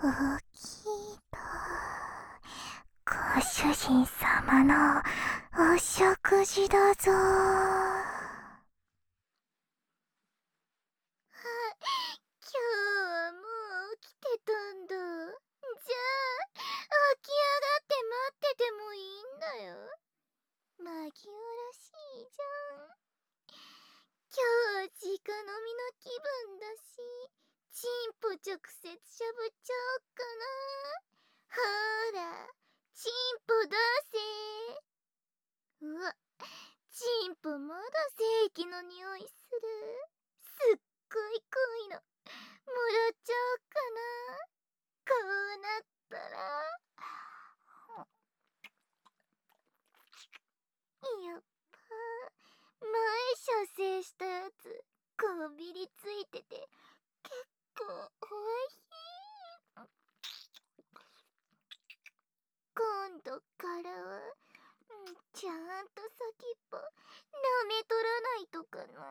大きいと、ご主人様のお食事だぞ。 今日はもう起きてたんだ。じゃあ起き上がって待っててもいいんだよ。紛らわしいじゃん。今日は直飲みの気分だし、チンポ直接しゃぶっちゃおっかな。ほら、チンポ出せ。うわ、チンポまだ正規の匂いする。すっごい濃いの。もらっちゃおっかな。こうなったら。やっぱ前射精したやつこびりついてて結構おいしい。今度からはちゃんと先っぽ舐めとらないとかな。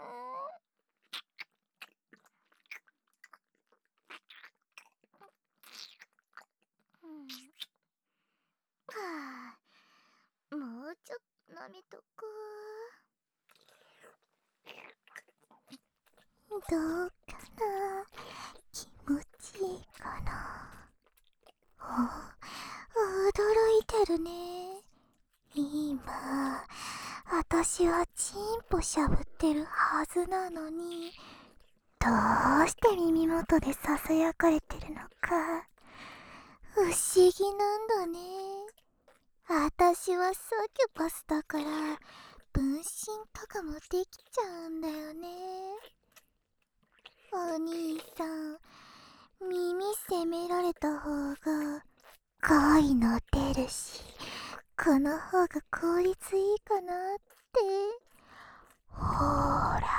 はあ、もうちょっと舐めとこどうかな、気持ちいいかな。驚いてるね。今、私はチンポしゃぶってるはずなのに、どうして耳元でささやかれてるのか、不思議なんだね。私はサキュパスだから、分身とかもできちゃうんだよね。お兄さん、耳責められた方が、恋の出るし、この方が効率いいかなって。ほーら、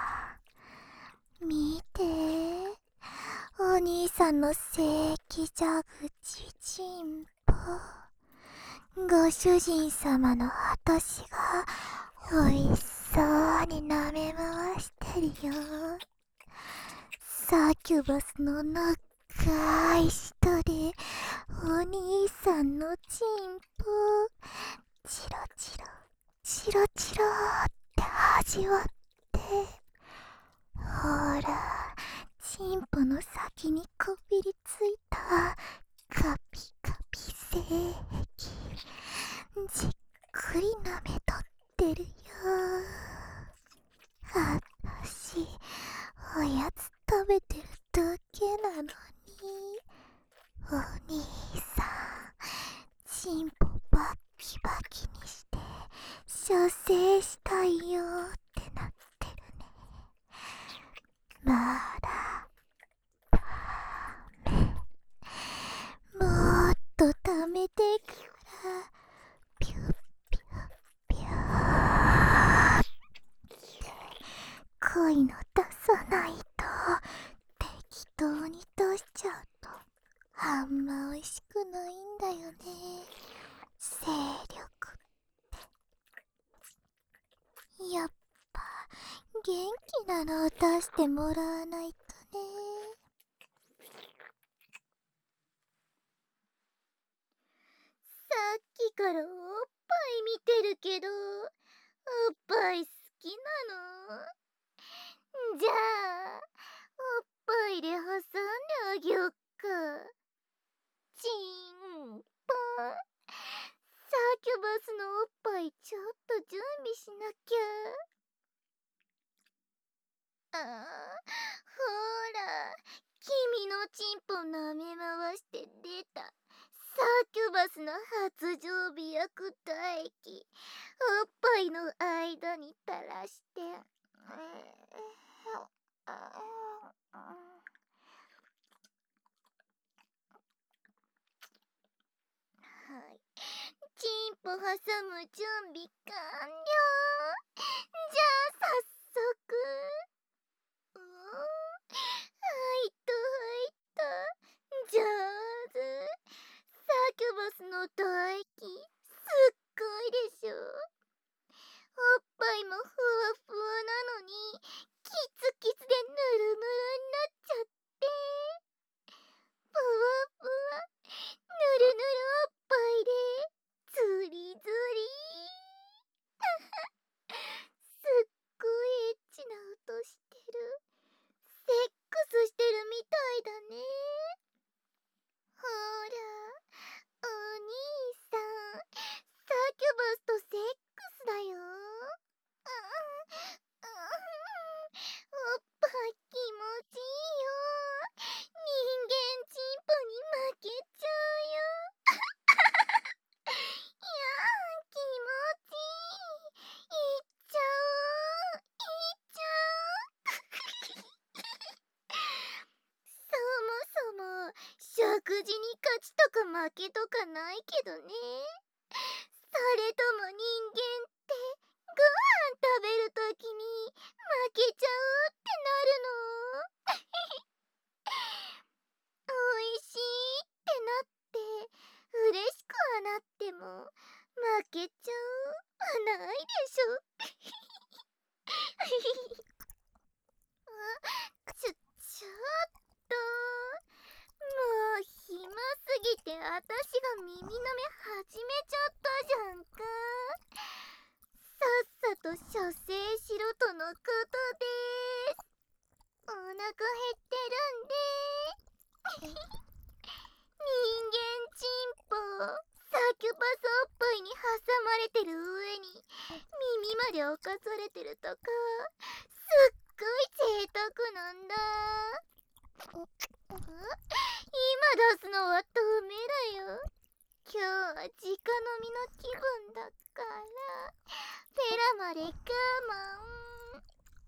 見て、お兄さんの正規蛇口チンポ。ご主人様の私が美味しそうに舐め回してるよ。サキュバスの長い舌でお兄さんのチンポチロチロチロチロって味わって、ほら、チンポの先にこびりついたカピカピ性液、じっくり舐めとってるよ。あたしおやつ食べてるだけなのに、お兄さんチンポバッキバキにして射精したいよってなってるね。まだダメ。もっと溜めてからピュッピュッピュー。恋の出さないと適当に出しちゃうとあんま美味しくないんだよね。精力ってやっぱ元気なのを出してもらわないとね。 さっきからおっぱい見てるけど、おっぱい好きなの？じゃあおっぱいで挟んであげよっか。チンポ、サキュバスのおっぱいちょっと準備しなきゃ。ほら、君のチンポ舐め回して出たサキュバスの発情日薬唾液、おっぱいの間に垂らして、はい、チンポ挟む準備完了。じゃあ早速。入った入った。上手。サキュバスの唾液すっごいでしょ。おっぱいもふわふわなのにキツキツでぬるぬるになっちゃって、ふわふ勝ちとか負けとかないけどね。それとも人間ってご飯食べるときに負けちゃうってなるの？おいしいってなって嬉しくはなっても負けちゃうはないでしょ。ちょっともう暇すぎてあたしが耳舐め始めちゃったじゃんか。さっさと射精しろとのことです。お腹減ってるんで。人間チンポサキュパスおっぱいに挟まれてる上に耳まで侵されてるとかすっごい贅沢なんだ。今出すのはダメだよ。今日は直飲みの気分だからペラまで我慢。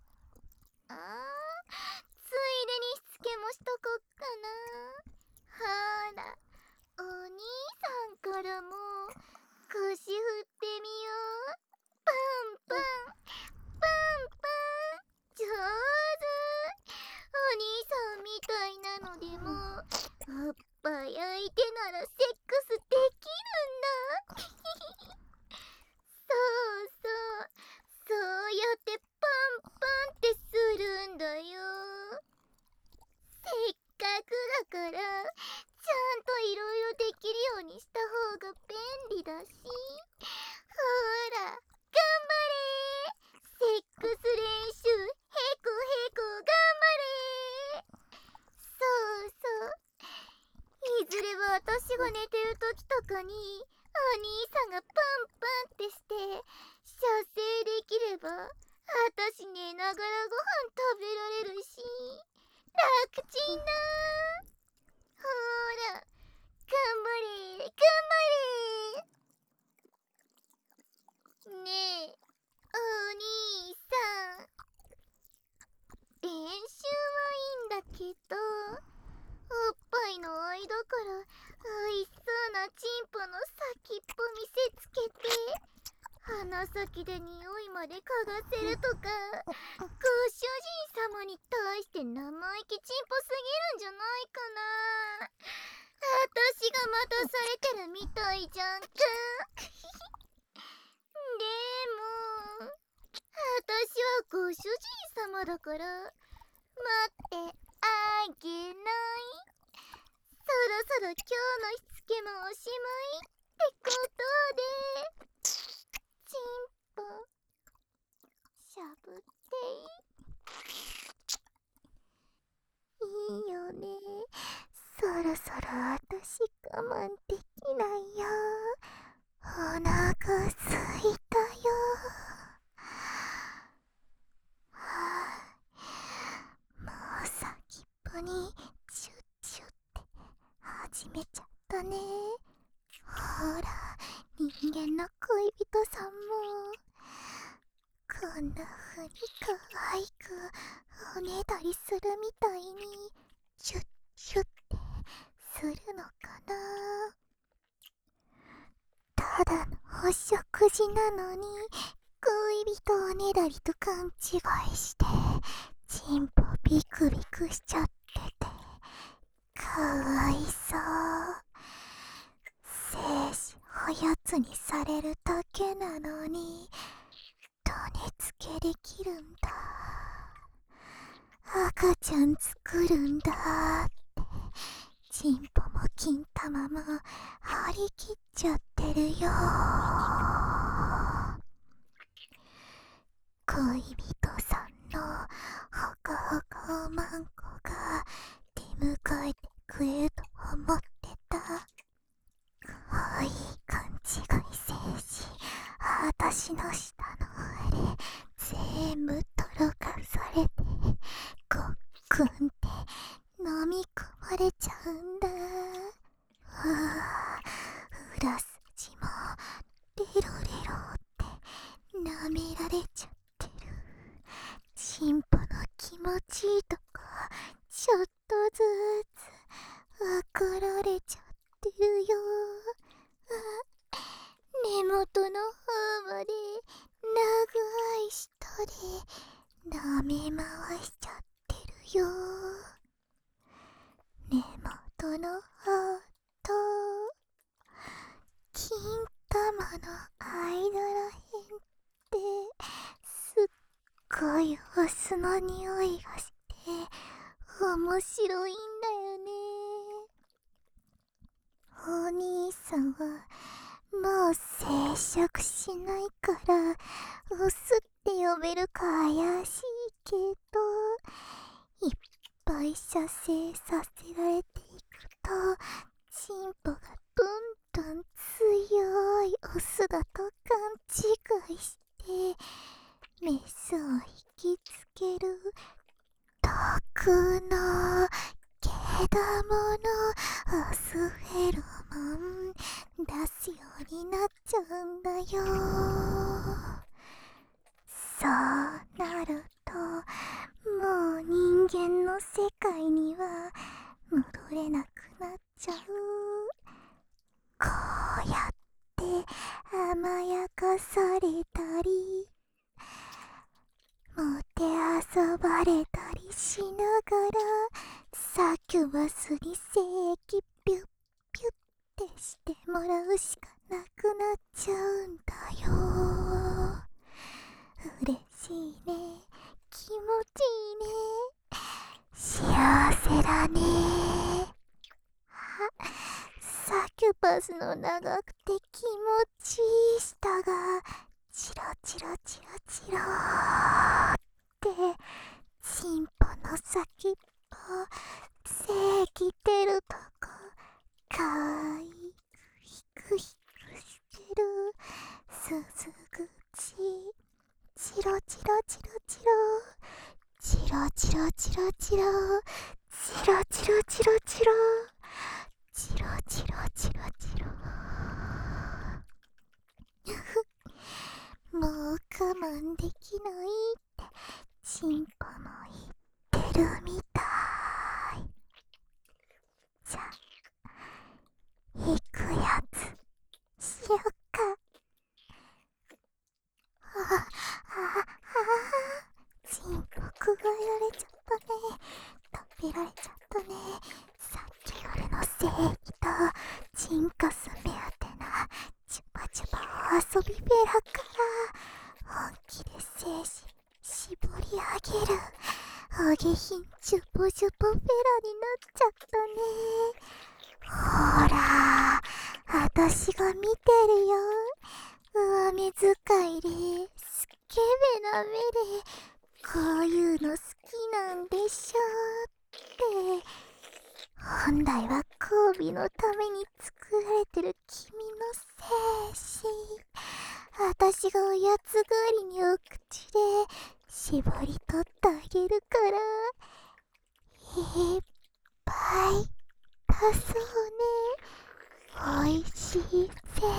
ついでにしつけもしとこっかな。ほらお兄さんからも腰振ってみよう。パンパンパンパン上手。お兄さんみたいなのでもおっぱい相手ならセックスできるんだ。そうそうそうやってパンパンってするんだよ。せっかくだからちゃんといろいろできるようにした方が便利だし。ほら頑張れセックス練習へこへこ頑張れ。そうそういずれは私が寝てる時とかにお兄さんがパンパンってして射精できれば私寝ながらご飯食べられるし楽ちんだ。ほら頑張れ頑張れ。ねえお兄さん練習はいいんだけどおっぱいの間から美味しそうなチンポの先っぽ見せつけて鼻先で匂いまで嗅がせるとかご主人様に対して生意気チンポすぎるんじゃないかな。私が待たされてるみたいじゃんか。でも私はご主人様だから待ってあげない。そろそろ今日のしつけもおしまいってことでチンポしゃぶっていいよね。そろそろ私我慢できないよ。お腹すいたよ。もう先っぽにチュッチュッって始めちゃったね。ほら人間の恋人さんもこんな風に可愛くおねだりするみたいにチュッチュッってするのかな。ただのお食事なのに恋人おねだりと勘違いしてチンポビクビクしちゃっててかわいそう。精子おやつにされるだけなのにどねつけできるんだ。赤ちゃん作るんだってチンポも金玉も張り切っちゃってるよ。恋人さんのほかほかおまんこが出迎えてくれると思ってた。かわいい勘違い精子私の舌の上で全部とろかされてごっくんって飲み込まれちゃうんだ。裏筋もレロレロって舐められちゃってる。チンポの気持ちいいとこちょっとずつ分かられちゃってのハート、金玉の間らへんってすっごいお酢の匂いがして面白いんだよね。お兄さんはもう生殖しないからオスって呼べるか怪しいけど、いっぱい射精させられていくとチンポがどんどん強いオスだと勘違いしてメスを引きつける毒の毛玉のオスフェロモン出すようになっちゃうんだよ。そうなるともう人間の世界には戻れなくなっちゃう。こうやって甘やかされたりもてあそばれたりしながらサキュバスに精液ピュッピュッってしてもらうしかなくなっちゃうんだよ。嬉しいね、気持ちいいね、幸せだね。サキュバスの長くて気持ちいい舌がチロチロチロチロってチンポの先っぽ精液出るとこかわいくヒクヒクしてる。すずぐちチロチロチロチロチロチロチロチロチロチロチロチロチロチロチロチロもう我慢できないってチンポも言ってるみたい。じゃあ行くやつしよっか。チンポくわえられちゃったね、食べられちゃったね。さっきよりの精液とチンカス目当てなチュパチュパお遊びフェラから本気で精子絞り上げるお下品チュポチュポフェラになっちゃったね。ほらあたしが見てるよ。上目遣いでスケベな目でこういうの好きなんでしょって。本来は交尾のために作られてる君の精子、あたしがおやつ代わりにお口で絞り取ってあげるからいっぱい出そうね、おいしい精子。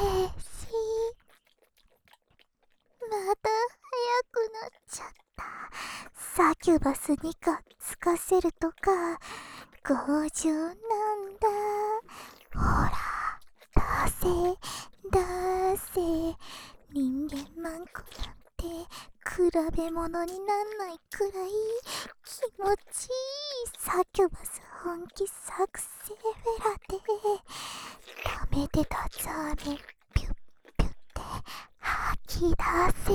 また早くなっちゃった。サキュバスにかっつかせるとか強情なんだ。ほら出せ人間マンコなんて比べ物になんないくらい気持ちいい。サキュバス本気作成フェラで溜めてたザーメンピュッピュッて吐き出せ。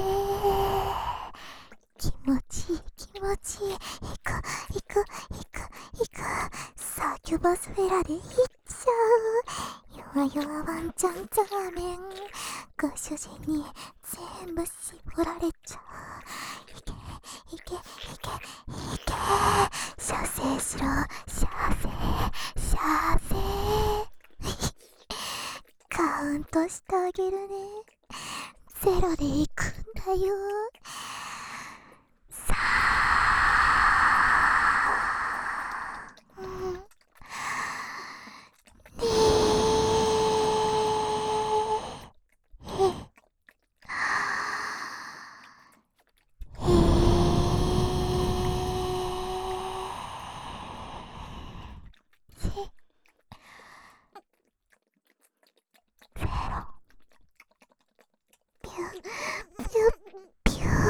気持ちいい気持ちいい。行くサキュバスフェラで行っちゃう。弱々ワンちゃんザーメンご主人に全部絞られちゃう。いけ射精しろ射精カウントしてあげるね。ゼロで行くんだよ。さあ、ゼロピュッピュッ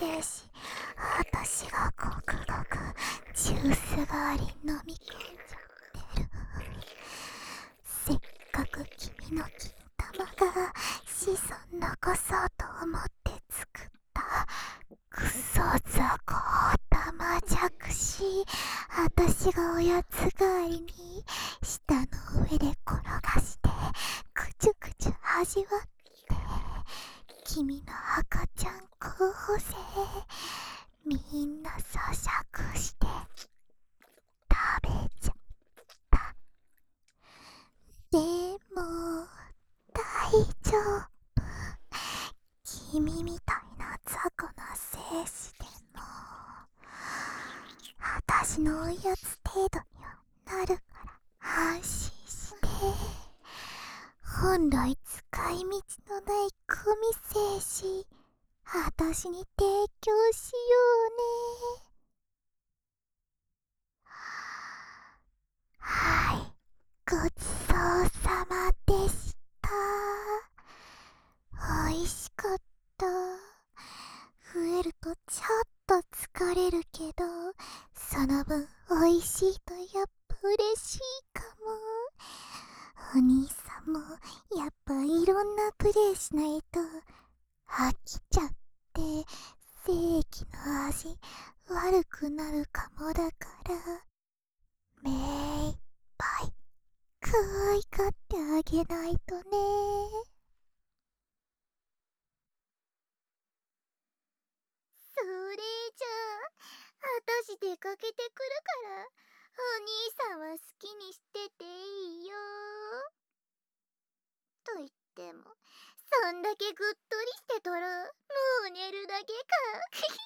精子、私がごくごくジュース代わりに飲み込んじゃってる。せっかく君の金玉が子孫残そうと思って作ったクソ雑魚玉弱子、私がおやつ代わりに舌の上で転がしてくちゅくちゅ味わって、君の赤ちゃん候補生みんな咀嚼して食べちゃった。でも大丈夫、君みたいな雑魚な精子でも私のおやつ程度にはなるから安心して。本来使い道のないゴミ精子、私に提供しようね。はい、ごちそうさまでした。おいしかった。増えるとちょっと疲れるけど、その分おいしいとやっぱ嬉しいかも。お兄さんもやっぱいろんなプレイしないと飽きちゃって正規の味悪くなるかもだから、めいっぱい可愛がってあげないとね。 それじゃあ私出かけてくるからお兄さんは好きにしてていいよ。と言ってもそんだけぐっとりしてたらもう寝るだけか。